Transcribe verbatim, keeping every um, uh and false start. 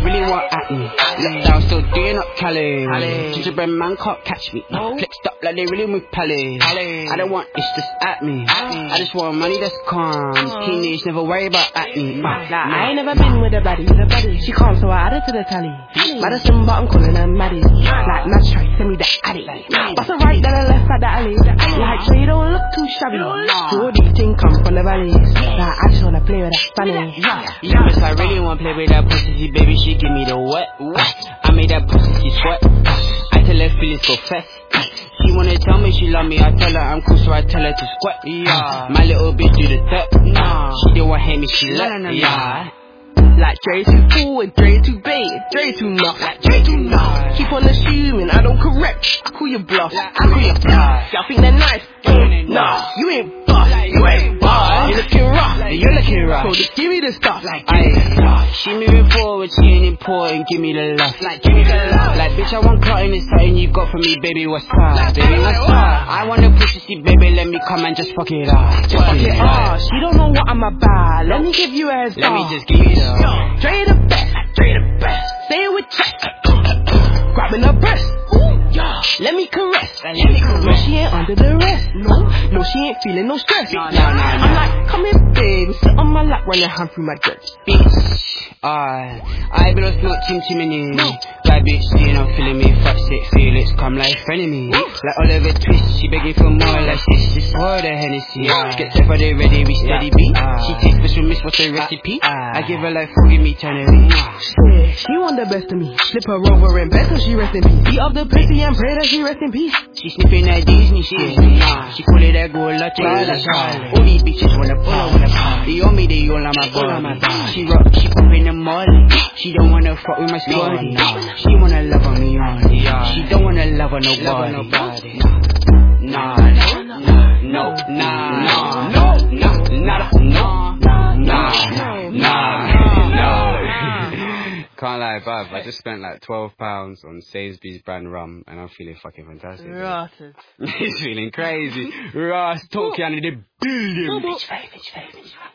really want at me. Left down, still doing up Cali. Gingerbread man can't catch me. Flexed up like they really move Pally. I don't want it's just at me. I just want money that's calm. Teenage never worry about acne. Like, I ain't never been with a baddie. She calm, so I added to the tally. Madison, but I'm calling her Maddie. Like, Natch try, send me that addy. Bust a right, then a left at the alley. Like, so you don't look too shabby. All these things come from the valleys. Like, I just wanna play with that Spanish. Yeah, but I really wanna play with that pussy, baby. She give me the wet. I made that pussy sweat. I tell her feelings go fast. She wanna tell me she love me, I tell her I'm cool, so I tell her to squat. Yeah, my little bitch do the step. Nah, she don't want hate me, she left. Yeah. Like Dre too forward, Dre too bait, Dre too nuts, like Dre too nuts. Keep on assuming I don't correct. I call you bluff, I call you bluff. Y'all think they're nice? Mm, nah, you ain't bust, you ain't bust. You looking rough, you're looking rough. So just give me the stuff, like give me the stuff. She moving forward, she ain't important. Give me the love, like give me the love. Like bitch, I want cutting this something you got for me, baby. What's up, baby? What's up? I want a pussy, see, baby. Let me come and just fuck it up, just fuck it up. She don't know what I'm about. Let me give you a heads up. Let me just give you the. Dre the best, Dre the best. Say it with chest, grabbing her breast. Ooh, yeah. Let me caress. Let me caress. No, she ain't under the rest. No, no, she ain't feeling no stress. No, no, no, no. I'm like, come here, baby, sit on my lap, run your hand through my dress. Bitch, ah, I be lost not chim chimney. That bitch saying I'm feeling me, fuck sick feelings, come like frenemy. Like Oliver Twist, she begging for more, like this, just pour the Hennessy. Get there for the ready, we steady beat. She takes special miss, what's the recipe? I give her like forgive me, eternity. Shit, she want the best of me. Slip her over in bed so she rest in peace. Beat up the pussy and pray that she rest in peace. She sniffing that Disney shit. She call it that gold latte. All these bitches wanna pop. They on me, they all on my body. She rock, she pop in the mall. She don't wanna fuck with my squad. She wanna love on me only. She don't wanna love on nobody. Nah, nah, nah, no, nah, nah, no, nah, nah, no, nah, nah, no. Can't lie, bruv, I just spent like twelve pounds on Sainsbury's brand rum and I'm feeling fucking fantastic. Rotted. He's feeling crazy. Ross, talk you under the building. Bitch, bitch, bitch, bitch.